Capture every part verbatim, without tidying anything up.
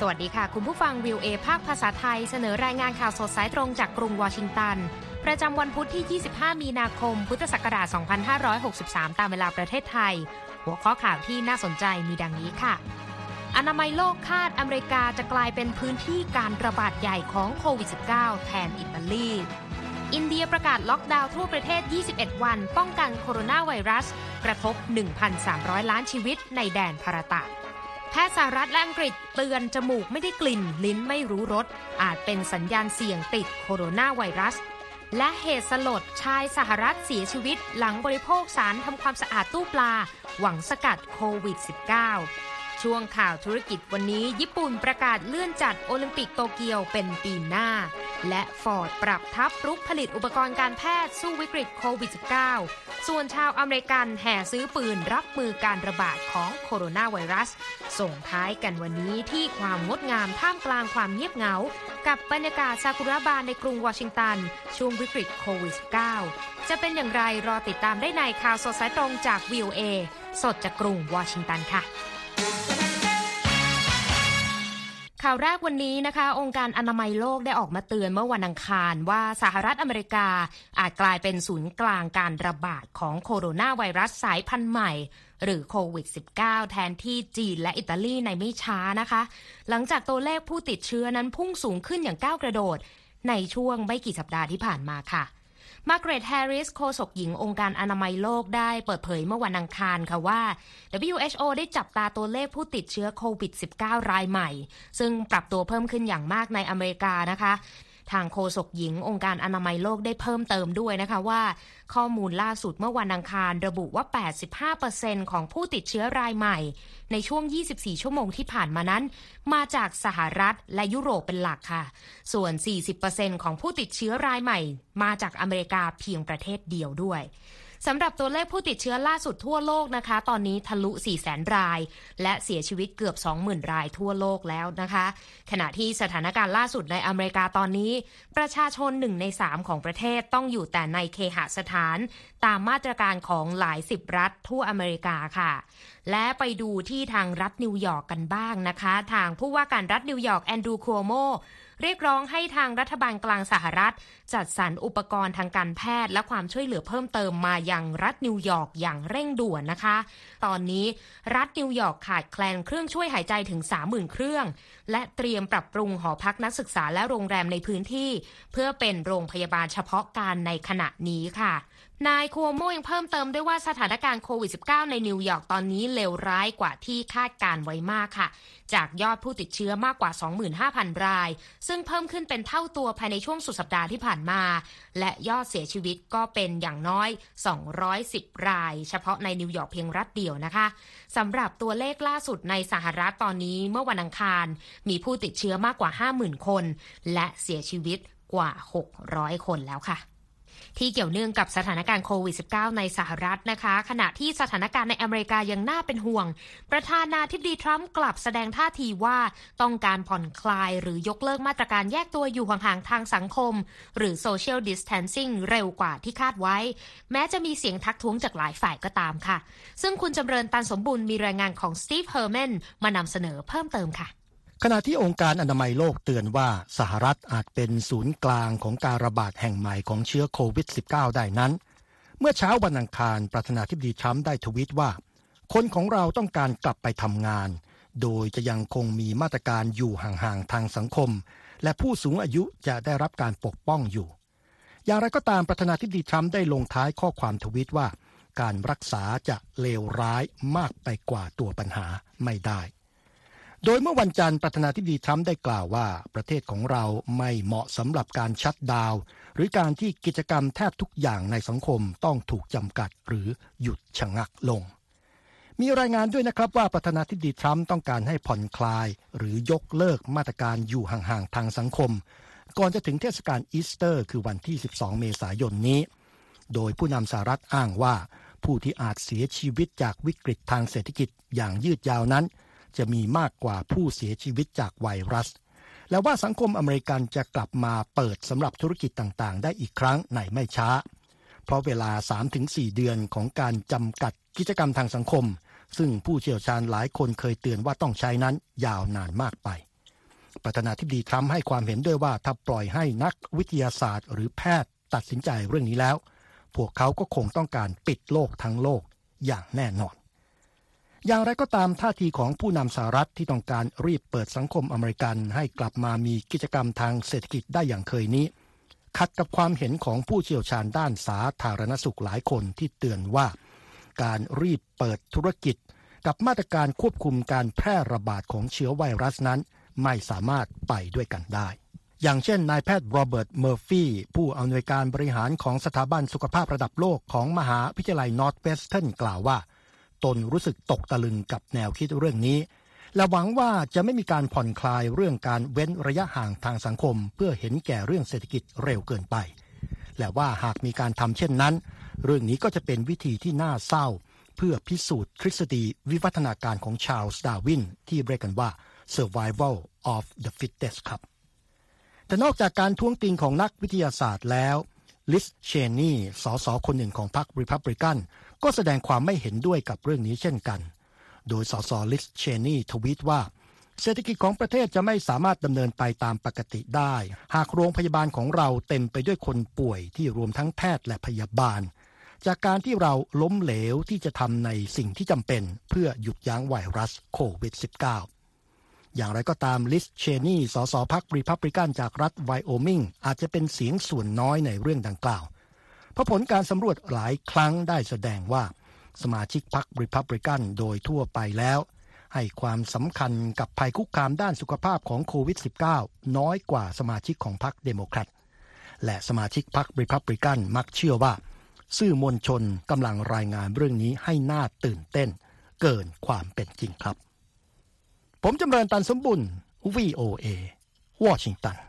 วัสดีค่ะคุณผู้ฟัง วี โอ เอ ภาคภาษาไทยเสนอรายงานข่าวสดสายตรงจากกรุงวอชิงตันประจำวันพุธที่ยี่สิบห้ามีนาคมพุทธศักราชสองพันห้าร้อยหกสิบสามตามเวลาประเทศไทยหัวข้อข่าวที่น่าสนใจมีดังนี้ค่ะอนามัยโลกคาดอเมริกาจะกลายเป็นพื้นที่การระบาดใหญ่ของโควิด สิบเก้า แทนอิตาลีอินเดียประกาศล็อกดาวน์ทั่วประเทศยี่สิบเอ็ดวันป้องกันโคโรนาไวรัสกระทบ หนึ่งพันสามร้อย ล้านชีวิตในแดนภารตะแพทย์สหรัฐและอังกฤษเตือนจมูกไม่ได้กลิ่นลิ้นไม่รู้รสอาจเป็นสัญญาณเสี่ยงติดโคโรนาไวรัสและเหตุสลดชายสหรัฐเสียชีวิตหลังบริโภคสารทำความสะอาดตู้ปลาหวังสกัดโควิด สิบเก้า ช่วงข่าวธุรกิจวันนี้ญี่ปุ่นประกาศเลื่อนจัดโอลิมปิกโตเกียวเป็นปีหน้าและฟอร์ดปรับทัพรุกผลิตอุปกรณ์การแพทย์สู้วิกฤตโควิด สิบเก้า ส่วนชาวอเมริกันแห่ซื้อปืนรับมือการระบาดของโคโรนาไวรัสส่งท้ายกันวันนี้ที่ความงดงามท่ามกลางความเงียบเหงากับบรรยากาศซากุระบานในกรุงวอชิงตันช่วงวิกฤตโควิด สิบเก้า จะเป็นอย่างไรรอติดตามได้ในข่าวสดสายตรงจาก วี โอ เอ สดจากกรุงวอชิงตันค่ะข่าวแรกวันนี้นะคะองค์การอนามัยโลกได้ออกมาเตือนเมื่อวันอังคารว่าสหรัฐอเมริกาอาจกลายเป็นศูนย์กลางการระบาดของโคโรนาไวรัสสายพันธุ์ใหม่หรือโควิด สิบเก้า แทนที่จีนและอิตาลีในไม่ช้านะคะหลังจากตัวเลขผู้ติดเชื้อนั้นพุ่งสูงขึ้นอย่างก้าวกระโดดในช่วงไม่กี่สัปดาห์ที่ผ่านมาค่ะมาร์เกรต แฮร์ริสโฆษกหญิงองค์การอนามัยโลกได้เปิดเผยเมื่อวันอังคารค่ะว่า ดับเบิลยู เอช โอ ได้จับตาตัวเลขผู้ติดเชื้อโควิด สิบเก้า รายใหม่ซึ่งปรับตัวเพิ่มขึ้นอย่างมากในอเมริกานะคะทางโฆษกหญิงองค์การอนามัยโลกได้เพิ่มเติมด้วยนะคะว่าข้อมูลล่าสุดเมื่อวันอังคารระบุว่า แปดสิบห้าเปอร์เซ็นต์ ของผู้ติดเชื้อรายใหม่ในช่วงยี่สิบสี่ชั่วโมงที่ผ่านมานั้นมาจากสหรัฐและยุโรปเป็นหลักค่ะส่วน สี่สิบเปอร์เซ็นต์ ของผู้ติดเชื้อรายใหม่มาจากอเมริกาเพียงประเทศเดียวด้วยสำหรับตัวเลขผู้ติดเชื้อล่าสุดทั่วโลกนะคะตอนนี้ทะลุ สี่แสน รายและเสียชีวิตเกือบ สองหมื่น รายทั่วโลกแล้วนะคะขณะที่สถานการณ์ล่าสุดในอเมริกาตอนนี้ประชาชนหนึ่งในสามของประเทศต้องอยู่แต่ในเคหสถานตามมาตรการของหลายสิบรัฐทั่วอเมริกาค่ะและไปดูที่ทางรัฐนิวยอร์กกันบ้างนะคะทางผู้ว่าการรัฐนิวยอร์กแอนดรูว์ คัวโมเรียกร้องให้ทางรัฐบาลกลางสหรัฐจัดสรรอุปกรณ์ทางการแพทย์และความช่วยเหลือเพิ่มเติมมายังรัฐนิวยอร์กอย่างเร่งด่วนนะคะตอนนี้รัฐนิวยอร์กขาดแคลนเครื่องช่วยหายใจถึง สามหมื่น เครื่องและเตรียมปรับปรุงหอพักนักศึกษาและโรงแรมในพื้นที่เพื่อเป็นโรงพยาบาลเฉพาะการในขณะนี้ค่ะนายคัวโมยังเพิ่มเติมด้วยว่าสถานการณ์โควิด สิบเก้า ในนิวยอร์กตอนนี้เลวร้ายกว่าที่คาดการไว้มากค่ะจากยอดผู้ติดเชื้อมากกว่า สองหมื่นห้าพัน รายซึ่งเพิ่มขึ้นเป็นเท่าตัวภายในช่วงสุดสัปดาห์ที่ผ่านมาและยอดเสียชีวิตก็เป็นอย่างน้อยสองร้อยสิบรายเฉพาะในนิวยอร์กเพียงรัฐเดียวนะคะสำหรับตัวเลขล่าสุดในสหรัฐตอนนี้เมื่อวันอังคารมีผู้ติดเชื้อมากกว่า ห้าหมื่น คนและเสียชีวิตกว่าหกร้อยคนแล้วค่ะที่เกี่ยวเนื่องกับสถานการณ์โควิด สิบเก้า ในสหรัฐนะคะขณะที่สถานการณ์ในอเมริกายังน่าเป็นห่วงประธานาธิบดีทรัมป์กลับแสดงท่าทีว่าต้องการผ่อนคลายหรือยกเลิกมาตรการแยกตัวอยู่ห่างๆทางสังคมหรือ social distancing เร็วกว่าที่คาดไว้แม้จะมีเสียงทักท้วงจากหลายฝ่ายก็ตามค่ะซึ่งคุณจำเริญตันสมบูรณ์มีรายงานของสตีฟเฮอร์แมนมานำเสนอเพิ่มเติมค่ะขณะที่องค์การอนามัยโลกเตือนว่าสหรัฐอาจเป็นศูนย์กลางของการระบาดแห่งใหม่ของเชื้อโควิด สิบเก้า ได้นั้นเมื่อเช้าวันอังคารประธานาธิบดีทรัมป์ได้ทวีตว่าคนของเราต้องการกลับไปทำงานโดยจะยังคงมีมาตรการอยู่ห่างๆทางสังคมและผู้สูงอายุจะได้รับการปกป้องอยู่อย่างไรก็ตามประธานาธิบดีทรัมป์ได้ลงท้ายข้อความทวีตว่าการรักษาจะเลวร้ายมากไปกว่าตัวปัญหาไม่ได้โดยเมื่อวันจันทร์ประธานาธิบดีทรัมป์ได้กล่าวว่าประเทศของเราไม่เหมาะสำหรับการชัตดาวน์หรือการที่กิจกรรมแทบทุกอย่างในสังคมต้องถูกจำกัดหรือหยุดชะงักลงมีรายงานด้วยนะครับว่าประธานาธิบดีทรัมป์ต้องการให้ผ่อนคลายหรือยกเลิกมาตรการอยู่ห่างๆทางสังคมก่อนจะถึงเทศกาลอีสเตอร์คือวันที่สิบสองเมษายนนี้โดยผู้นำสหรัฐอ้างว่าผู้ที่อาจเสียชีวิตจากวิกฤตทางเศรษฐกิจอย่างยืดยาวนั้นจะมีมากกว่าผู้เสียชีวิตจากไวรัสและว่าสังคมอเมริกันจะกลับมาเปิดสำหรับธุรกิจต่างๆได้อีกครั้งในไม่ช้าเพราะเวลา สามถึงสี่ เดือนของการจำกัดกิจกรรมทางสังคมซึ่งผู้เชี่ยวชาญหลายคนเคยเตือนว่าต้องใช้นั้นยาวนานมากไปประธานาธิบดีทรัมป์ให้ความเห็นด้วยว่าถ้าปล่อยให้นักวิทยาศาสตร์หรือแพทย์ตัดสินใจเรื่องนี้แล้วพวกเขาก็คงต้องการปิดโลกทั้งโลกอย่างแน่นอนอย่างไรก็ตามท่าทีของผู้นำสหรัฐที่ต้องการรีบเปิดสังคมอเมริกันให้กลับมามีกิจกรรมทางเศรษฐกิจได้อย่างเคยนี้ขัดกับความเห็นของผู้เชี่ยวชาญด้านสาธารณสุขหลายคนที่เตือนว่าการรีบเปิดธุรกิจกับมาตรการควบคุมการแพร่ระบาดของเชื้อไวรัสนั้นไม่สามารถไปด้วยกันได้อย่างเช่นนายแพทย์โรเบิร์ตเมอร์ฟี่ผู้อำนวยการบริหารของสถาบันสุขภาพระดับโลกของมหาวิทยาลัยนอร์ทเวสเทิร์นกล่าวว่าตนรู้สึกตกตะลึงกับแนวคิดเรื่องนี้และหวังว่าจะไม่มีการผ่อนคลายเรื่องการเว้นระยะห่างทางสังคมเพื่อเห็นแก่เรื่องเศรษฐกิจเร็วเกินไปและว่าหากมีการทำเช่นนั้นเรื่องนี้ก็จะเป็นวิธีที่น่าเศร้าเพื่อพิสูจน์ทฤษฎีวิวัฒนาการของชาร์ลส์ดาร์วินที่เรียกกันว่า survival of the fittest ครับแต่นอกจากการท้วงติงของนักวิทยาศาสตร์แล้วลิสเชนนีสสคนหนึ่งของพรรครีพับลิกันก็แสดงความไม่เห็นด้วยกับเรื่องนี้เช่นกันโดยสสลิสเชนนีทวีตว่าเศรษฐกิจของประเทศจะไม่สามารถดำเนินไปตามปกติได้หากโรงพยาบาลของเราเต็มไปด้วยคนป่วยที่รวมทั้งแพทย์และพยาบาลจากการที่เราล้มเหลวที่จะทำในสิ่งที่จำเป็นเพื่อหยุดยั้งไวรัสโควิด สิบเก้า อย่างไรก็ตามลิสเชนนีสสพรรครีพับลิกันจากรัฐไวโอมิงอาจจะเป็นเสียงส่วนน้อยในเรื่องดังกล่าวเพราะผลการสำรวจหลายครั้งได้แสดงว่าสมาชิกพรรครีพับลิกันโดยทั่วไปแล้วให้ความสำคัญกับภัยคุกคามด้านสุขภาพของโควิด สิบเก้า น้อยกว่าสมาชิกของพรรคเดโมแครตและสมาชิกพรรครีพับลิกันมักเชื่อว่าสื่อมวลชนกำลังรายงานเรื่องนี้ให้น่าตื่นเต้นเกินความเป็นจริงครับผมจำเริญตันสมบุญ วี โอ เอ วอชิงตัน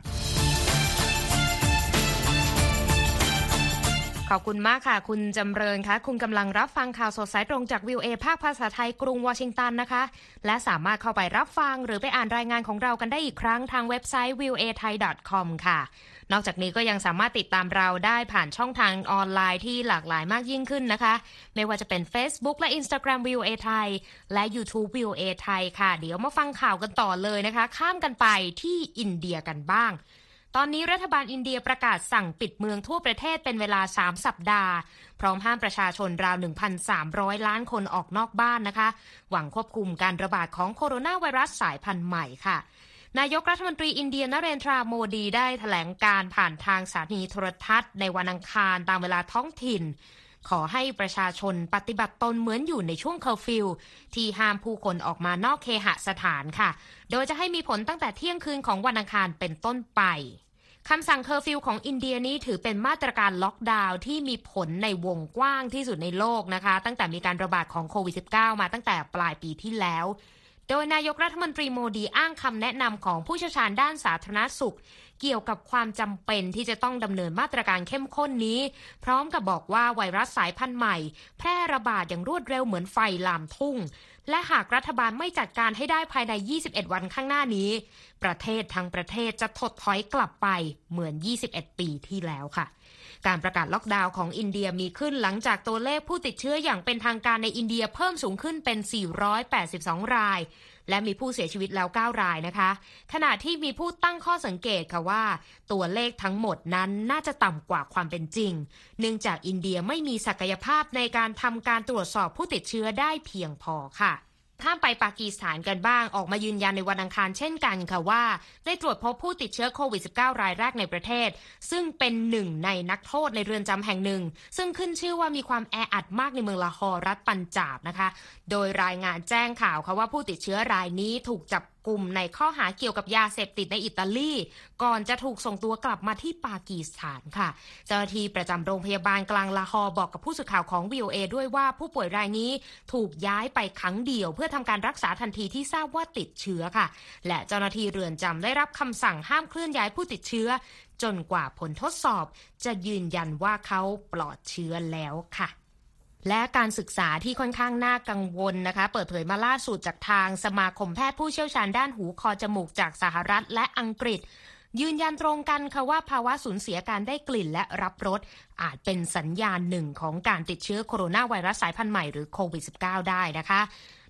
ขอบคุณมากค่ะคุณจำเริญคะคุณกำลังรับฟังข่าวสดสายตรงจาก วี โอ เอ ภาคภาษาไทยกรุงวอชิงตันนะคะและสามารถเข้าไปรับฟังหรือไปอ่านรายงานของเรากันได้อีกครั้งทางเว็บไซต์ วี โอ เอ ไทย ดอท คอม ค่ะนอกจากนี้ก็ยังสามารถติดตามเราได้ผ่านช่องทางออนไลน์ที่หลากหลายมากยิ่งขึ้นนะคะไม่ว่าจะเป็น Facebook และ Instagram วี โอ เอ ไทยและ YouTube วี โอ เอ ไทยค่ะเดี๋ยวมาฟังข่าวกันต่อเลยนะคะข้ามกันไปที่อินเดียกันบ้างตอนนี้รัฐบาลอินเดียประกาศสั่งปิดเมืองทั่วประเทศเป็นเวลาสามสัปดาห์พร้อมห้ามประชาชนราว หนึ่งพันสามร้อย ล้านคนออกนอกบ้านนะคะหวังควบคุมการระบาดของโคโรนาไวรัสสายพันธุ์ใหม่ค่ะนายกรัฐมนตรีอินเดียนเรนทราโมดีได้แถลงการผ่านทางสถานีโทรทัศน์ในวันอังคารตามเวลาท้องถิ่นขอให้ประชาชนปฏิบัติตนเหมือนอยู่ในช่วงเคอร์ฟิวที่ห้ามผู้คนออกมานอกเคหสถานค่ะโดยจะให้มีผลตั้งแต่เที่ยงคืนของวันอังคารเป็นต้นไปคำสั่งเคอร์ฟิวของอินเดียนี้ถือเป็นมาตรการล็อกดาวน์ที่มีผลในวงกว้างที่สุดในโลกนะคะตั้งแต่มีการระบาดของโควิด สิบเก้า มาตั้งแต่ปลายปีที่แล้วโดยนายกรัฐมนตรีโมดีอ้างคำแนะนำของผู้เชี่ยวชาญด้านสาธารณสุขเกี่ยวกับความจำเป็นที่จะต้องดำเนินมาตรการเข้มข้นนี้พร้อมกับบอกว่าไวรัสสายพันธุ์ใหม่แพร่ระบาดอย่างรวดเร็วเหมือนไฟลามทุ่งและหากรัฐบาลไม่จัดการให้ได้ภายในยี่สิบเอ็ดวันข้างหน้านี้ประเทศทั้งประเทศจะถดถอยกลับไปเหมือนยี่สิบเอ็ดปีที่แล้วค่ะการประกาศล็อกดาวน์ของอินเดียมีขึ้นหลังจากตัวเลขผู้ติดเชื้ออย่างเป็นทางการในอินเดียเพิ่มสูงขึ้นเป็นสี่ร้อยแปดสิบสองรายและมีผู้เสียชีวิตแล้วเก้ารายนะคะขณะที่มีผู้ตั้งข้อสังเกตค่ะว่าตัวเลขทั้งหมดนั้นน่าจะต่ำกว่าความเป็นจริงเนื่องจากอินเดียไม่มีศักยภาพในการทำการตรวจสอบผู้ติดเชื้อได้เพียงพอค่ะข้ามไปปากีสถานกันบ้างออกมายืนยันในวันอังคารเช่นกันค่ะว่าได้ตรวจพบผู้ติดเชื้อโควิด สิบเก้า รายแรกในประเทศซึ่งเป็นหนึ่งในนักโทษในเรือนจำแห่งหนึ่งซึ่งขึ้นชื่อว่ามีความแออัดมากในเมืองลาฮอร์รัฐปัญจาบนะคะโดยรายงานแจ้งข่าวค่ะว่าผู้ติดเชื้อรายนี้ถูกจับกลุ่มในข้อหาเกี่ยวกับยาเสพติดในอิตาลีก่อนจะถูกส่งตัวกลับมาที่ปากีสถานค่ะเจ้าหน้าที่ประจำโรงพยาบาลกลางลาฮอร์บอกกับผู้สื่อข่าวของ วี โอ เอ ด้วยว่าผู้ป่วยรายนี้ถูกย้ายไปครั้งเดียวเพื่อทำการรักษาทันทีที่ทราบว่าติดเชื้อค่ะและเจ้าหน้าที่เรือนจำได้รับคำสั่งห้ามเคลื่อนย้ายผู้ติดเชื้อจนกว่าผลทดสอบจะยืนยันว่าเขาปลอดเชื้อแล้วค่ะและการศึกษาที่ค่อนข้างน่ากังวลนะคะเปิดเผยมาล่าสุดจากทางสมาคมแพทย์ผู้เชี่ยวชาญด้านหูคอจมูกจากสหรัฐและอังกฤษยืนยันตรงกันค่ะว่าภาวะสูญเสียการได้กลิ่นและรับรสอาจเป็นสัญญาณหนึ่งของการติดเชื้อโคโรนาไวรัสสายพันธุ์ใหม่หรือโควิด สิบเก้า ได้นะคะ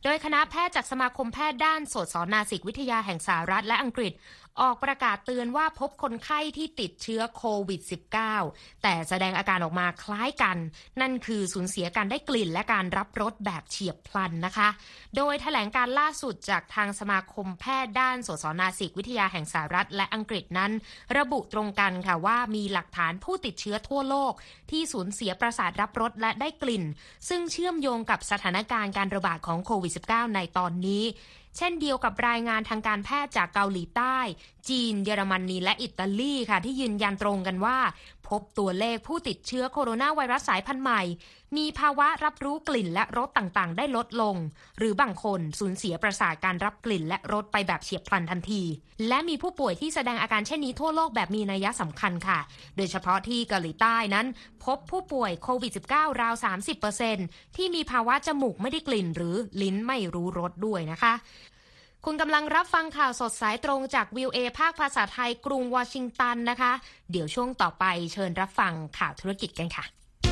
โดยคณะแพทย์จากสมาคมแพทย์ด้านโสตศนาสิกวิทยาแห่งสหรัฐและอังกฤษออกประกาศเตือนว่าพบคนไข้ที่ติดเชื้อโควิด สิบเก้า แต่แสดงอาการออกมาคล้ายกันนั่นคือสูญเสียการได้กลิ่นและการรับรสแบบเฉียบพลันนะคะโดยแถลงการล่าสุดจากทางสมาคมแพทย์ด้านโสตศนาสิกวิทยาแห่งสหรัฐและอังกฤษนั้นระบุตรงกันค่ะว่ามีหลักฐานผู้ติดเชื้อทั่วโลกที่สูญเสียประสาทรับรสและได้กลิ่นซึ่งเชื่อมโยงกับสถานการณ์การระบาดของโควิด สิบเก้า ในตอนนี้เช่นเดียวกับรายงานทางการแพทย์จากเกาหลีใต้จีนเยอรมนีและอิตาลีค่ะที่ยืนยันตรงกันว่าพบตัวเลขผู้ติดเชื้อโคโรนาไวรัสสายพันธุ์ใหม่มีภาวะรับรู้กลิ่นและรสต่างๆได้ลดลงหรือบางคนสูญเสียประสาทการรับกลิ่นและรสไปแบบเฉียบพลันทันทีและมีผู้ป่วยที่แสดงอาการเช่นนี้ทั่วโลกแบบมีนัยสำคัญค่ะโดยเฉพาะที่เกาหลีใต้นั้นพบผู้ป่วยโควิด สิบเก้า ราว สามสิบเปอร์เซ็นต์ ที่มีภาวะจมูกไม่ได้กลิ่นหรือลิ้นไม่รู้รสด้วยนะคะคุณกำลังรับฟังข่าวสดสายตรงจาก วี โอ เอ ภาคภาษาไทยกรุงวอชิงตันนะคะเดี๋ยวช่วงต่อไปเชิญรับฟังข่าวธุรกิจกันค่ะ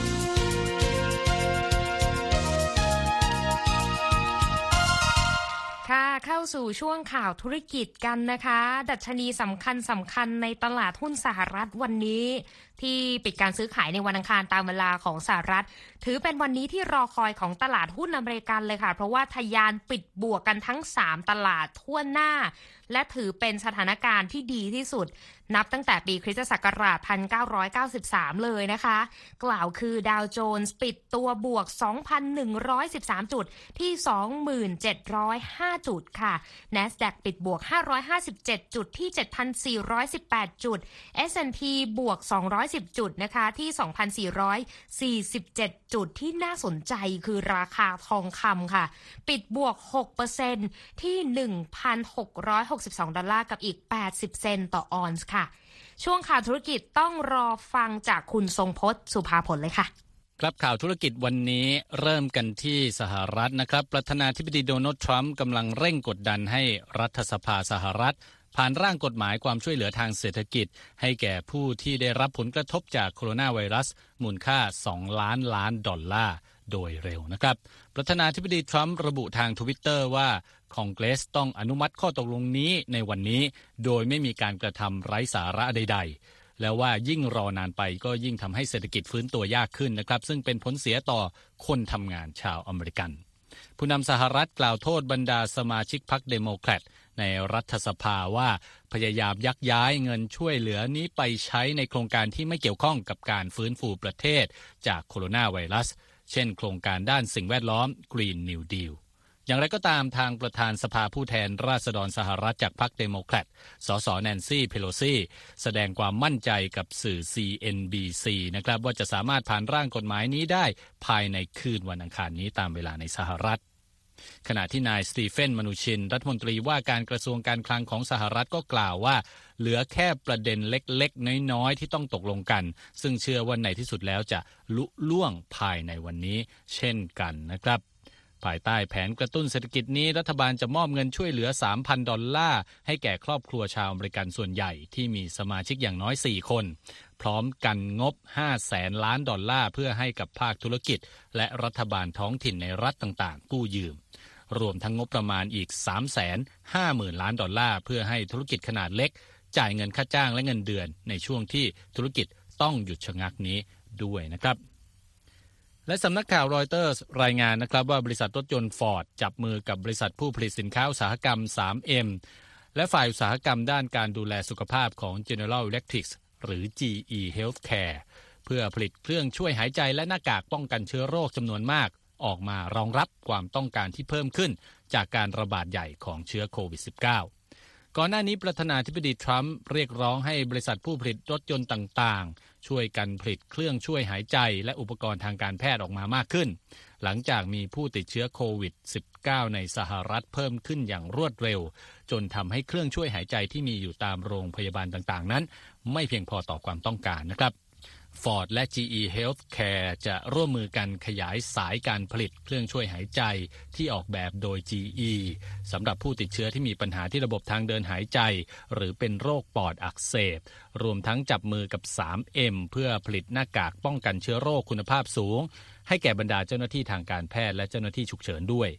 ค่ะเข้าสู่ช่วงข่าวธุรกิจกันนะคะดัชนีสำคัญสำคัญในตลาดหุ้นสหรัฐวันนี้ที่ปิดการซื้อขายในวันอังคารตามเวลาของสหรัฐถือเป็นวันนี้ที่รอคอยของตลาดหุ้นอเมริกันเลยค่ะเพราะว่าทะยานปิดบวกกันทั้งสามตลาดทั่วหน้าและถือเป็นสถานการณ์ที่ดีที่สุดนับตั้งแต่ปีคริสตศักราชหนึ่งพันเก้าร้อยเก้าสิบสามเลยนะคะกล่าวคือดาวโจนส์ปิดตัวบวก สองพันหนึ่งร้อยสิบสาม จุดที่ สองพันเจ็ดร้อยห้า จุดค่ะ NASDAQ ปิดบวกห้าร้อยห้าสิบเจ็ดจุดที่ เจ็ดพันสี่ร้อยสิบแปด จุด เอส แอนด์ พี บวกสองร้อยสิบจุดนะคะที่ สองพันสี่ร้อยสี่สิบเจ็ด จุดที่น่าสนใจคือราคาทองคำค่ะปิดบวก หกเปอร์เซ็นต์ ที่ หนึ่งพันหกร้อยหกสิบสอง ดอลลาร์กับอีกแปดสิบเซนต์ต่อออนซ์ค่ะช่วงข่าวธุรกิจต้องรอฟังจากคุณทรงพจน์สุภาผลเลยค่ะครับข่าวธุรกิจวันนี้เริ่มกันที่สหรัฐนะครับประธานาธิบดีโดนัลด์ทรัมป์กำลังเร่งกดดันให้รัฐสภาสหรัฐผ่านร่างกฎหมายความช่วยเหลือทางเศรษฐกิจให้แก่ผู้ที่ได้รับผลกระทบจากโคโรนาไวรัสมูลค่าสองล้านล้านดอลลาร์โดยเร็วนะครับประธานาธิบดีทรัมป์ระบุทาง Twitter ว่าคองเกรสต้องอนุมัติข้อตกลงนี้ในวันนี้โดยไม่มีการกระทำไร้สาระใดๆแล้วว่ายิ่งรอนานไปก็ยิ่งทำให้เศรษฐกิจฟื้นตัวยากขึ้นนะครับซึ่งเป็นผลเสียต่อคนทำงานชาวอเมริกันผู้นำสหรัฐกล่าวโทษบรรดาสมาชิกพรรคเดโมแครตในรัฐสภาว่าพยายามยักย้ายเงินช่วยเหลือนี้ไปใช้ในโครงการที่ไม่เกี่ยวข้องกับการฟื้นฟูประเทศจากโคโรนาไวรัสเช่นโครงการด้านสิ่งแวดล้อม Green New Deal อย่างไรก็ตามทางประธานสภาผู้แทนราษฎรสหรัฐจากพรรคเดโมแครตสสแนนซี่เพโลซีแสดงความมั่นใจกับสื่อ ซี เอ็น บี ซี นะครับว่าจะสามารถผ่านร่างกฎหมายนี้ได้ภายในคืนวันอังคารนี้ตามเวลาในสหรัฐขณะที่นายสตีเฟนมนูชินรัฐมนตรีว่าการกระทรวงการคลังของสหรัฐก็กล่าวว่าเหลือแค่ประเด็นเล็กๆน้อยๆที่ต้องตกลงกันซึ่งเชื่อว่าในที่สุดแล้วจะลุล่วงภายในวันนี้เช่นกันนะครับภายใต้แผนกระตุ้นเศรษฐกิจนี้รัฐบาลจะมอบเงินช่วยเหลือ สามพัน ดอลลาร์ให้แก่ครอบครัวชาวอเมริกันส่วนใหญ่ที่มีสมาชิกอย่างน้อยสี่คนพร้อมกันงบห้าแสนล้านดอลลาร์เพื่อให้กับภาคธุรกิจและรัฐบาลท้องถิ่นในรัฐต่างๆกู้ยืมรวมทั้งงบประมาณอีก สามแสนห้าหมื่น ล้านดอลลาร์เพื่อให้ธุรกิจขนาดเล็กจ่ายเงินค่าจ้างและเงินเดือนในช่วงที่ธุรกิจต้องหยุดชะงักนี้ด้วยนะครับและสำนักข่าวรอยเตอร์สรายงานนะครับว่าบริษัทรถยนต์ฟอร์ดจับมือกับบริษัทผู้ผลิตสินค้าอุตสาหกรรม ทรี เอ็ม และฝ่ายอุตสาหกรรมด้านการดูแลสุขภาพของ General Electric หรือ จี อี Healthcare เพื่อผลิตเครื่องช่วยหายใจและหน้ากากป้องกันเชื้อโรคจำนวนมากออกมารองรับความต้องการที่เพิ่มขึ้นจากการระบาดใหญ่ของเชื้อโควิด สิบเก้า ก่อนหน้านี้ประธานาธิบดีทรัมป์เรียกร้องให้บริษัทผู้ผลิตรถยนต์ต่างๆช่วยกันผลิตเครื่องช่วยหายใจและอุปกรณ์ทางการแพทย์ออกมามากขึ้นหลังจากมีผู้ติดเชื้อโควิด สิบเก้า ในสหรัฐเพิ่มขึ้นอย่างรวดเร็วจนทำให้เครื่องช่วยหายใจที่มีอยู่ตามโรงพยาบาลต่างๆนั้นไม่เพียงพอต่อความต้องการนะครับFord และ จี อี Healthcare จะร่วมมือกันขยายสายการผลิตเครื่องช่วยหายใจที่ออกแบบโดย จี อี สำหรับผู้ติดเชื้อที่มีปัญหาที่ระบบทางเดินหายใจหรือเป็นโรคปอดอักเสบรวมทั้งจับมือกับ ทรี เอ็ม เพื่อผลิตหน้ากากป้องกันเชื้อโรคคุณภาพสูงให้แก่บรรดาเจ้าหน้าที่ทางการแพทย์และเจ้าหน้าที่ฉุกเฉินด้วย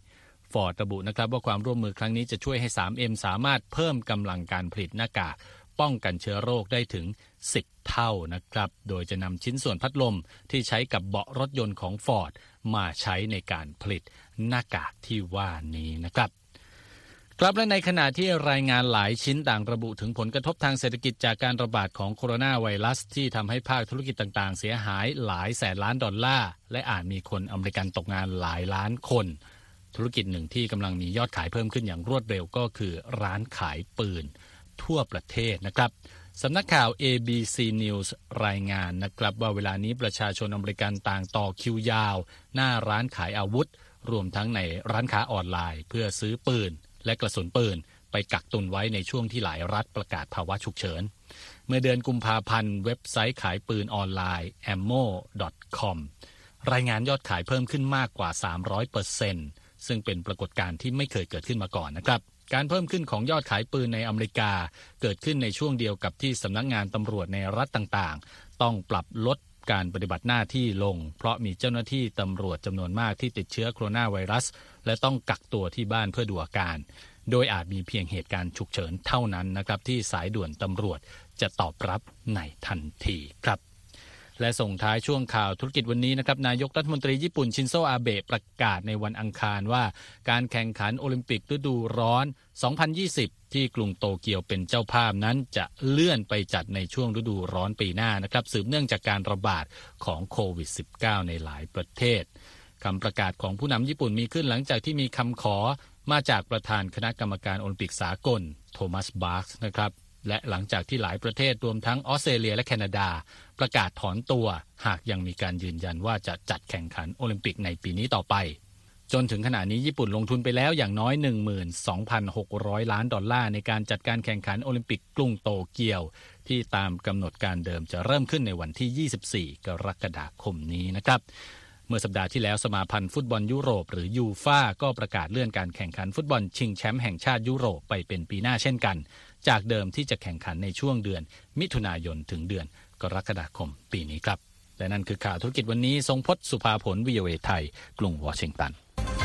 Ford ระบุนะครับว่าความร่วมมือครั้งนี้จะช่วยให้ ทรี เอ็ม สามารถเพิ่มกำลังการผลิตหน้ากากป้องกันเชื้อโรคได้ถึงสิบเท่านะครับโดยจะนำชิ้นส่วนพัดลมที่ใช้กับเบาะรถยนต์ของ Ford มาใช้ในการผลิตหน้ากากที่ว่านี้นะครับครับและในขณะที่รายงานหลายชิ้นต่างระบุถึงผลกระทบทางเศรษฐกิจจากการระบาดของโคโรนาไวรัสที่ทำให้ภาคธุรกิจต่างๆเสียหายหลายแสนล้านดอลลาร์และอาจมีคนอเมริกันตกงานหลายล้านคนธุรกิจหนึ่งที่กำลังมียอดขายเพิ่มขึ้นอย่างรวดเร็วก็คือร้านขายปืนทั่วประเทศนะครับสำนักข่าว เอ บี ซี News รายงานนะครับว่าเวลานี้ประชาชนอเมริกันต่างต่อคิวยาวหน้าร้านขายอาวุธรวมทั้งในร้านค้าออนไลน์เพื่อซื้อปืนและกระสุนปืนไปกักตุนไว้ในช่วงที่หลายรัฐประกาศภาวะฉุกเฉินเมื่อเดือนกุมภาพันธ์เว็บไซต์ขายปืนออนไลน์ แอมโม ดอท คอม รายงานยอดขายเพิ่มขึ้นมากกว่า สามร้อยเปอร์เซ็นต์ ซึ่งเป็นปรากฏการณ์ที่ไม่เคยเกิดขึ้นมาก่อนนะครับการเพิ่มขึ้นของยอดขายปืนในอเมริกาเกิดขึ้นในช่วงเดียวกับที่สำนักงานตำรวจในรัฐต่างๆต้องปรับลดการปฏิบัติหน้าที่ลงเพราะมีเจ้าหน้าที่ตำรวจจำนวนมากที่ติดเชื้อโคโรนาไวรัสและต้องกักตัวที่บ้านเพื่อดูอาการโดยอาจมีเพียงเหตุการณ์ฉุกเฉินเท่านั้นนะครับที่สายด่วนตำรวจจะตอบรับในทันทีครับและส่งท้ายช่วงข่าวธุรกิจวันนี้นะครับนายกรัฐมนตรีญี่ปุ่นชินโซอาเบะประกาศในวันอังคารว่าการแข่งขันโอลิมปิกฤดูร้อนสองพันยี่สิบที่กรุงโตเกียวเป็นเจ้าภาพนั้นจะเลื่อนไปจัดในช่วงฤดูร้อนปีหน้านะครับสืบเนื่องจากการระบาดของโควิด สิบเก้า ในหลายประเทศคำประกาศของผู้นำญี่ปุ่นมีขึ้นหลังจากที่มีคำขอมาจากประธานคณะกรรมการโอลิมปิกสากลโทมัสบาร์กส์นะครับและหลังจากที่หลายประเทศรวมทั้งออสเตรเลียและแคนาดาประกาศถอนตัวหากยังมีการยืนยันว่าจะจัดแข่งขันโอลิมปิกในปีนี้ต่อไปจนถึงขณะนี้ญี่ปุ่นลงทุนไปแล้วอย่างน้อย หนึ่งหมื่นสองพันหกร้อย ล้านดอลลาร์ในการจัดการแข่งขันโอลิมปิกกรุงโตเกียวที่ตามกำหนดการเดิมจะเริ่มขึ้นในวันที่ยี่สิบสี่กรกฎาคมนี้นะครับเมื่อสัปดาห์ที่แล้วสมาพันธ์ฟุตบอลยุโรปหรือยูฟ่าก็ประกาศเลื่อนการแข่งขันฟุตบอลชิงแชมป์แห่งชาติยุโรปไปเป็นปีหน้าเช่นกันจากเดิมที่จะแข่งขันในช่วงเดือนมิถุนายนถึงเดือนกรกฎาคมปีนี้ครับและนั่นคือข่าวธุรกิจวันนี้ทรงพจน์สุภาผล วี โอ เอ ไทยกรุงวอชิงตัน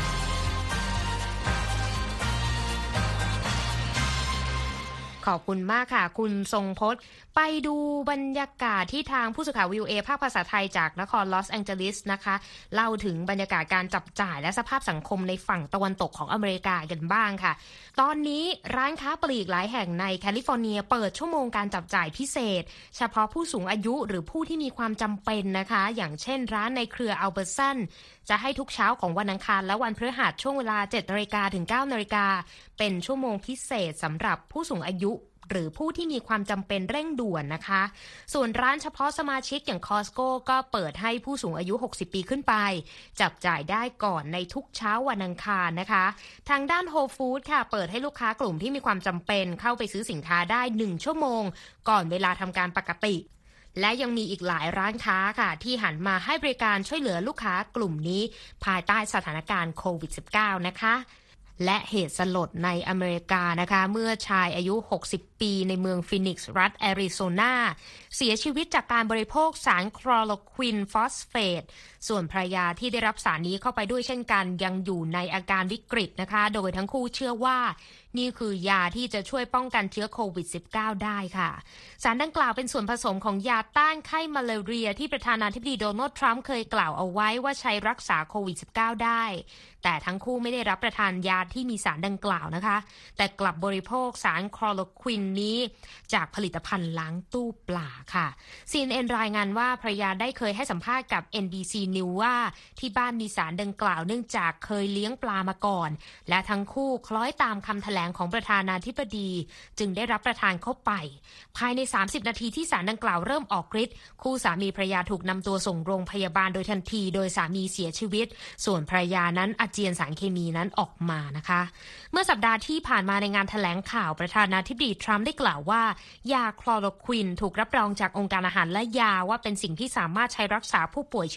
ขอบคุณมากค่ะคุณทรงพจน์ไปดูบรรยากาศที่ทางผู้สื่อข่าว วี โอ เอ ภาคภาษาไทยจากนครลอสแองเจลิสนะคะเล่าถึงบรรยากาศการจับจ่ายและสภาพสังคมในฝั่งตะวันตกของอเมริกากันบ้างค่ะตอนนี้ร้านค้าปลีกหลายแห่งในแคลิฟอร์เนียเปิดชั่วโมงการจับจ่ายพิเศษเฉพาะผู้สูงอายุหรือผู้ที่มีความจำเป็นนะคะอย่างเช่นร้านในเครืออัลเบอร์สันจะให้ทุกเช้าของวันอังคารและวันพฤหัสช่วงเวลา เจ็ดนาฬิกา ถึง เก้านาฬิกาเป็นชั่วโมงพิเศษสำหรับผู้สูงอายุหรือผู้ที่มีความจำเป็นเร่งด่วนนะคะส่วนร้านเฉพาะสมาชิกอย่าง Costco ก็เปิดให้ผู้สูงอายุหกสิบปีขึ้นไปจับจ่ายได้ก่อนในทุกเช้าวันอังคารนะคะทางด้าน Whole Foods ค่ะเปิดให้ลูกค้ากลุ่มที่มีความจำเป็นเข้าไปซื้อสินค้าได้หนึ่งชั่วโมงก่อนเวลาทำการปกติและยังมีอีกหลายร้านค้าค่ะที่หันมาให้บริการช่วยเหลือลูกค้ากลุ่มนี้ภายใต้สถานการณ์โควิด สิบเก้า นะคะและเหตุสลดในอเมริกานะคะเมื่อชายอายุหกสิบปีในเมืองฟินิกซ์รัฐแอริโซนาเสียชีวิตจากการบริโภคสารคลอโรควินฟอสเฟตส่วนภรรยาที่ได้รับสารนี้เข้าไปด้วยเช่นกันยังอยู่ในอาการวิกฤตนะคะโดยทั้งคู่เชื่อว่านี่คือยาที่จะช่วยป้องกันเชื้อโควิด สิบเก้า ได้ค่ะสารดังกล่าวเป็นส่วนผสมของยาต้านไข้มาลาเรียที่ประธานาธิบดีโดนัลด์ทรัมป์เคยกล่าวเอาไว้ว่าใช้รักษาโควิด สิบเก้า ได้แต่ทั้งคู่ไม่ได้รับประทานยาที่มีสารดังกล่าวนะคะแต่กลับบริโภคสารคลอโรควินนี้จากผลิตภัณฑ์ล้างตู้ปลาค่ะ ซี เอ็น เอ็น รายงานว่าภรรยาได้เคยให้สัมภาษณ์กับ เอ็น บี ซี News ว่าที่บ้านมีสารดังกล่าวเนื่องจากเคยเลี้ยงปลามาก่อนและทั้งคู่คล้อยตามคำแถลงของประธานาธิบดีจึงได้รับประทานเข้าไปภายในสามสิบนาทีที่สารดังกล่าวเริ่มออกฤทธิ์คู่สามีภรรยาถูกนำตัวส่งโรงพยาบาลโดยทันทีโดยสามีเสียชีวิตส่วนภรรยานั้นอาเจียนสารเคมีนั้นออกมานะคะเมื่อสัปดาห์ที่ผ่านมาในงานแถลงข่าวประธานาธิบดีทรัมป์ได้กล่าวว่ายาคลอโรควินถูกรับรองจากองค์การอาหารและยาว่าเป็นสิ่งที่สามารถใช้รักษาผู้ป่วยเชื้อโควิด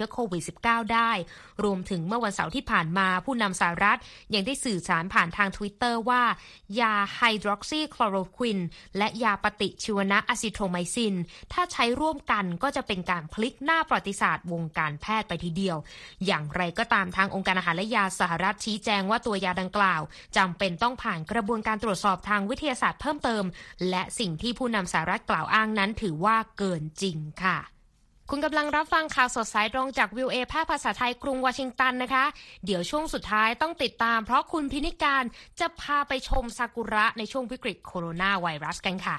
สิบเก้า ได้รวมถึงเมื่อวันเสาร์ที่ผ่านมาผู้นำสหรัฐยังได้สื่อสารผ่านทาง Twitter ว่ายาไฮดรอกซีคลอโรควินและยาปฏิชีวนะอะซิโทรไมซินถ้าใช้ร่วมกันก็จะเป็นการพลิกหน้าประวัติศาสตร์วงการแพทย์ไปทีเดียวอย่างไรก็ตามทางองค์การอาหารและยาสหรัฐชี้แจงว่าตัวยาดังกล่าวจำเป็นต้องผ่านกระบวนการตรวจสอบทางวิทยาศาสตร์เพิ่มเติมและสิ่งที่ผู้นำสหรัฐกล่าวอ้างนั้นถือว่าเกินจริงค่ะคุณกำลังรับฟังข่าวสดสายตรงจาก วี โอ เอ ภาคภาษาไทยกรุงวอชิงตันนะคะเดี๋ยวช่วงสุดท้ายต้องติดตามเพราะคุณพินิการจะพาไปชมซากุระในช่วงวิกฤตโคโรนาไวรัสกันค่ะ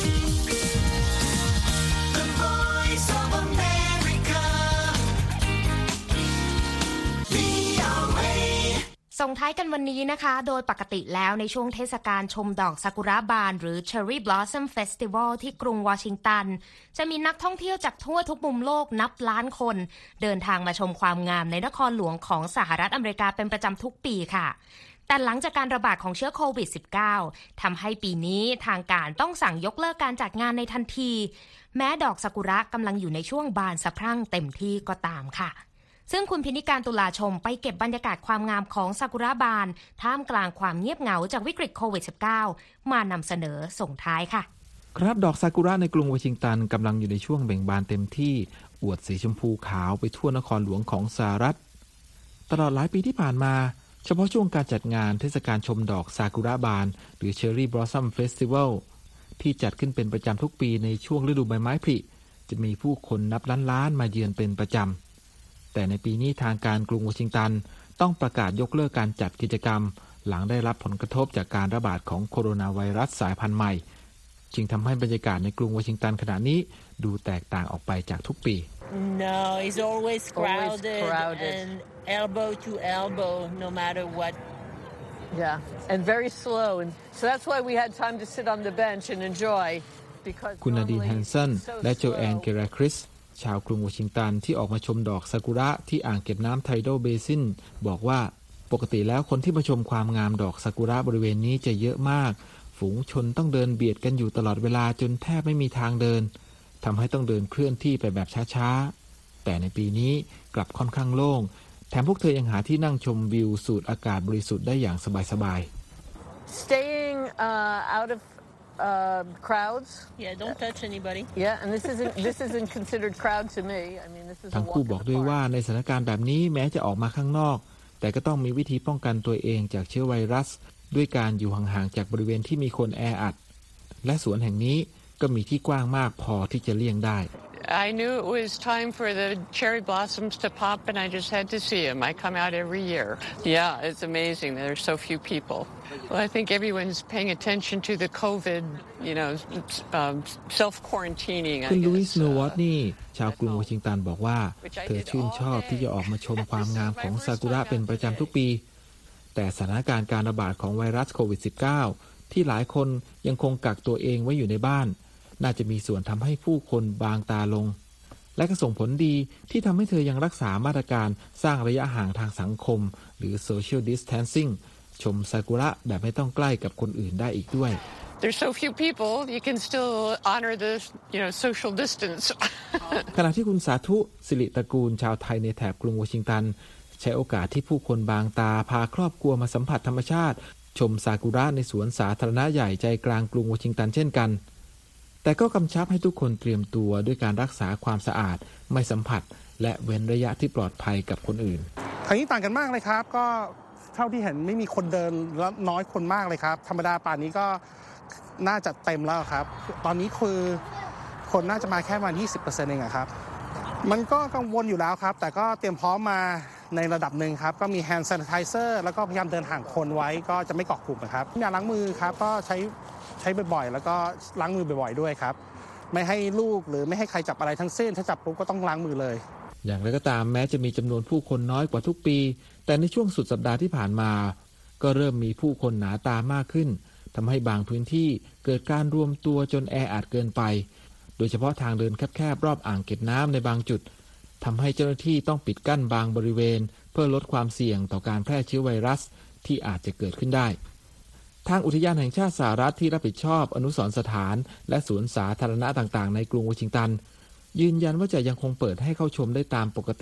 ส่งท้ายกันวันนี้นะคะโดยปกติแล้วในช่วงเทศกาลชมดอกซากุระบานหรือ Cherry Blossom Festival ที่กรุงวอชิงตันจะมีนักท่องเที่ยวจากทั่วทุกมุมโลกนับล้านคนเดินทางมาชมความงามในนครหลวงของสหรัฐอเมริกาเป็นประจำทุกปีค่ะแต่หลังจากการระบาดของเชื้อโควิด สิบเก้า ทำให้ปีนี้ทางการต้องสั่งยกเลิกการจัดงานในทันทีแม้ดอกซากุระกำลังอยู่ในช่วงบานสะพรั่งเต็มที่ก็ตามค่ะซึ่งคุณพินิการตุลาชมไปเก็บบรรยากาศความงามของซากุระบานท่ามกลางความเงียบเหงาจากวิกฤตโควิด สิบเก้า มานำเสนอส่งท้ายค่ะครับดอกซากุระในกรุงวอชิงตันกำลังอยู่ในช่วงเบ่งบานเต็มที่อวดสีชมพูขาวไปทั่วนครหลวงของสหรัฐตลอดหลายปีที่ผ่านมาเฉพาะช่วงการจัดงานเทศกาลชมดอกซากุระบานหรือ Cherry Blossom Festival ที่จัดขึ้นเป็นประจำทุกปีในช่วงฤดูใบไม้ผลิจะมีผู้คนนับล้านๆมาเยือนเป็นประจำแต่ในปีนี้ทางการกรุงวอชิงตันต้องประกาศยกเลิกการจัดกิจกรรมหลังได้รับผลกระทบจากการระบาดของโคโรนาไวรัสสายพันธุ์ใหม่จึงทำให้บรรยากาศในกรุงวอชิงตันขณะนี้ดูแตกต่างออกไปจากทุกปี No, it's always crowded, always crowded. and elbow to elbow, no matter what. Yeah, and very slow, and so that's why we had time to sit on the bench and enjoy. Because คุณนาดีนแฮนสันและโจแอนเกราคริสชาวกรุงวอชิงตันที่ออกมาชมดอกซากุระที่อ่างเก็บน้ำไทโดเบซินบอกว่าปกติแล้วคนที่มาชมความงามดอกซากุระบริเวณนี้จะเยอะมากฝูงชนต้องเดินเบียดกันอยู่ตลอดเวลาจนแทบไม่มีทางเดินทำให้ต้องเดินเคลื่อนที่ไปแบบช้าๆแต่ในปีนี้กลับค่อนข้างโล่งแถมพวกเธอยังหาที่นั่งชมวิวสูดอากาศบริสุทธิ์ได้อย่างสบายๆ Staying uh, out of Uh, crowds. Yeah, don't touch anybody. Yeah, and this isn't this isn't considered crowd to me. I mean, this is. ทั้งคู่บอกด้วยว่าในสถานการณ์แบบนี้แม้จะออกมาข้างนอกแต่ก็ต้องมีวิธีป้องกันตัวเองจากเชื้อไวรัสด้วยการอยู่ห่างๆจากบริเวณที่มีคนแออัดและสวนแห่งนี้ก็มีที่กว้างมากพอที่จะเลี่ยงได้ I knew it was time for the cherry blossoms to pop, and I just had to see them. I come out every year. Yeah, it's amazing. There's so few people. Well, I think everyone's paying attention to the COVID, you know, um, self-quarantining. คุณลุยส์ โนวอตนี่ชาวกรุงวอชิงตันบอกว่าเธอชื่นชอบที่จะออกมาชมความงามของซากุระเป็นประจำทุกปีแต่สถานการณ์การระบาดของไวรัสโควิด สิบเก้า ที่หลายคนยังคงกักตัวเองไว้อยู่ในบ้านน่าจะมีส่วนทำให้ผู้คนบางตาลงและก็ส่งผลดีที่ทำให้เธอยังรักษามาตรการสร้างระยะห่างทางสังคมหรือ social distancing ชมซากุระแบบไม่ต้องใกล้กับคนอื่นได้อีกด้วย There's so few people, you can still honor the, you know, social distance. ขณะที่คุณสาธุสิริตระกูลชาวไทยในแถบกรุงวอชิงตันใช้โอกาสที่ผู้คนบางตาพาครอบครัวมาสัมผัสธรรมชาติชมซากุระในสวนสาธารณะใหญ่ใจกลางกรุงวอชิงตันเช่นกันแต่ก็กำชับให้ทุกคนเตรียมตัวด้วยการรักษาความสะอาดไม่สัมผัสและเว้นระยะที่ปลอดภัยกับคนอื่นครั้งนี้ต่างกันมากเลยครับก็เท่าที่เห็นไม่มีคนเดินและน้อยคนมากเลยครับธรรมดาป่านนี้ก็น่าจะเต็มแล้วครับตอนนี้คือคนน่าจะมาแค่ประมาณ ยี่สิบเปอร์เซ็นต์ เองครับมันก็กังวลอยู่แล้วครับแต่ก็เตรียมพร้อมมาในระดับหนึ่งครับก็มี hand sanitizer แล้วก็พยายามเดินห่างคนไว้ก็จะไม่เกาะกลุ่มครับยาล้างมือครับก็ใช้ใช้บ่อยๆแล้วก็ล้างมือบ่อยๆด้วยครับไม่ให้ลูกหรือไม่ให้ใครจับอะไรทั้งสิ้นถ้าจับปุ๊บก็ต้องล้างมือเลยอย่างไรก็ตามแม้จะมีจำนวนผู้คนน้อยกว่าทุกปีแต่ในช่วงสุดสัปดาห์ที่ผ่านมาก็เริ่มมีผู้คนหนาตามากขึ้นทำให้บางพื้นที่เกิดการรวมตัวจนแออัดเกินไปโดยเฉพาะทางเดินแคบๆรอบอ่างเก็บน้ำในบางจุดทำให้เจ้าหน้าที่ต้องปิดกั้นบางบริเวณเพื่อลดความเสี่ยงต่อการแพร่เชื้อไวรัสที่อาจจะเกิดขึ้นได้ทางอุทยานแห่งชาติสหรัฐที่รับผิดชอบอนุสรณ์สถานและสวนสาธารณะต่างๆในกรุงวอชิงตันยืนยันว่าจะยังคงเปิดให้เข้าชมได้ตามปกติ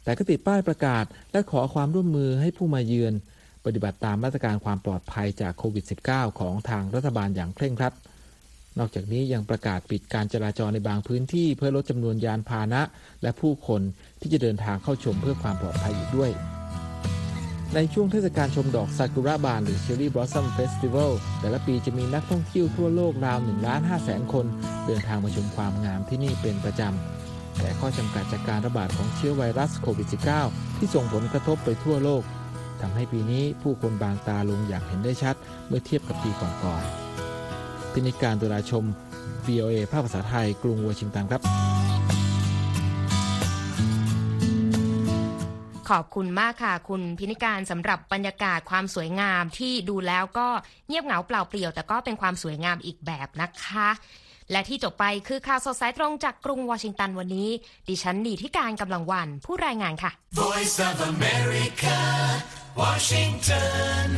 แต่ก็ติดป้ายประกาศและขอความร่วมมือให้ผู้มาเยือนปฏิบัติตามมาตรการความปลอดภัยจากโควิด สิบเก้า ของทางรัฐบาลอย่างเคร่งครัดนอกจากนี้ยังประกาศปิดการจราจรในบางพื้นที่เพื่อลดจำนวนยานพาหนะและผู้คนที่จะเดินทางเข้าชมเพื่อความปลอดภัยอีกด้วยในช่วงเทศกาลชมดอกซากุระบานหรือ Cherry Blossom Festival แต่ละปีจะมีนักท่องเที่ยวทั่วโลกราว หนึ่งล้านห้าแสน คนเดินทางมาชมความงามที่นี่เป็นประจำแต่ข้อจำกัดจากการระบาดของเชื้อไวรัสโควิด สิบเก้า ที่ส่งผลกระทบไปทั่วโลกทำให้ปีนี้ผู้คนบางตาลงอย่างเห็นได้ชัดเมื่อเทียบกับปีก่อนๆพินิจการตุลาชม วี โอ เอ ภาคภาษาไทยกรุงวอชิงตันครับขอบคุณมากค่ะคุณพินิการสำหรับบรรยากาศความสวยงามที่ดูแล้วก็เงียบเหงาเปล่าเปลี่ยวแต่ก็เป็นความสวยงามอีกแบบนะคะและที่จบไปคือข่าวสดสายตรงจากกรุงวอชิงตันวันนี้ดิฉันนีธิการกำลังวันผู้รายงานค่ะ Voice of America Washington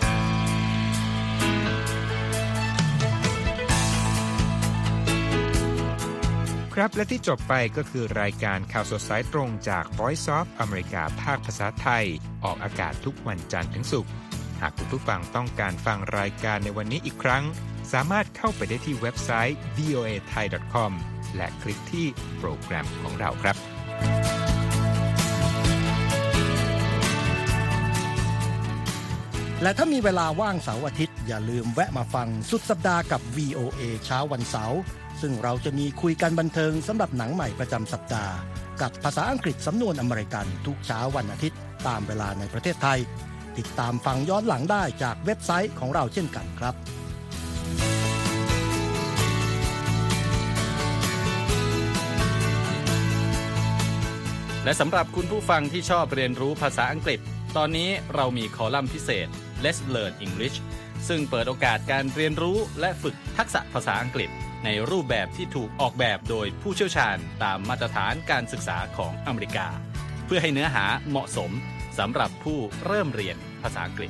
ครับและที่จบไปก็คือรายการข่าวสดสายตรงจาก Voice of America ภาคภาษาไทยออกอากาศทุกวันจันทร์ถึงศุกร์หากคุณผู้ฟังต้องการฟังรายการในวันนี้อีกครั้งสามารถเข้าไปได้ที่เว็บไซต์ วี โอ เอ ไทย ดอท คอม และคลิกที่โปรแกรมของเราครับและถ้ามีเวลาว่างเสาร์อาทิตย์อย่าลืมแวะมาฟังสุดสัปดาห์กับ วี โอ เอ เช้าวันเสาร์ซึ่งเราจะมีคุยกันบันเทิงสำหรับหนังใหม่ประจำสัปดาห์กับภาษาอังกฤษสำนวนอเมริกันทุกเช้าวันอาทิตย์ตามเวลาในประเทศไทยติดตามฟังย้อนหลังได้จากเว็บไซต์ของเราเช่นกันครับและสำหรับคุณผู้ฟังที่ชอบเรียนรู้ภาษาอังกฤษตอนนี้เรามีคอลัมน์พิเศษ Let's Learn English ซึ่งเปิดโอกาสการเรียนรู้และฝึกทักษะภาษาอังกฤษในรูปแบบที่ถูกออกแบบโดยผู้เชี่ยวชาญตามมาตรฐานการศึกษาของอเมริกาเพื่อให้เนื้อหาเหมาะสมสำหรับผู้เริ่มเรียนภาษาอังกฤษ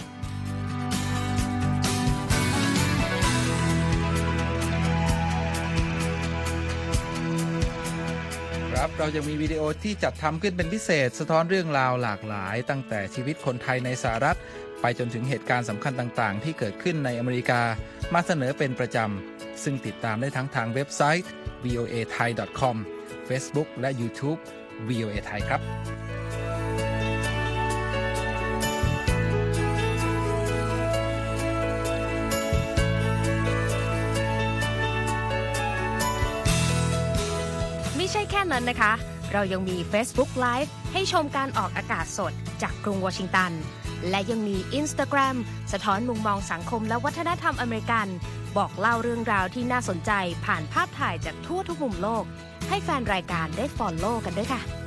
ครับเรายังมีวิดีโอที่จัดทำขึ้นเป็นพิเศษสะท้อนเรื่องราวหลากหลายตั้งแต่ชีวิตคนไทยในสหรัฐไปจนถึงเหตุการณ์สำคัญต่างๆที่เกิดขึ้นในอเมริกามาเสนอเป็นประจำซึ่งติดตามได้ทั้งทางเว็บไซต์ วี โอ เอ ไทย ดอท คอม Facebook และ YouTube วี โอ เอ ไทยครับไม่ใช่แค่นั้นนะคะเรายังมี Facebook Live ให้ชมการออกอากาศสดจากกรุงวอชิงตันและยังมี Instagram สะท้อนมุมมองสังคมและวัฒนธรรมอเมริกันบอกเล่าเรื่องราวที่น่าสนใจผ่านภาพถ่ายจากทั่วทุกมุมโลกให้แฟนรายการได้ follow กันด้วยค่ะ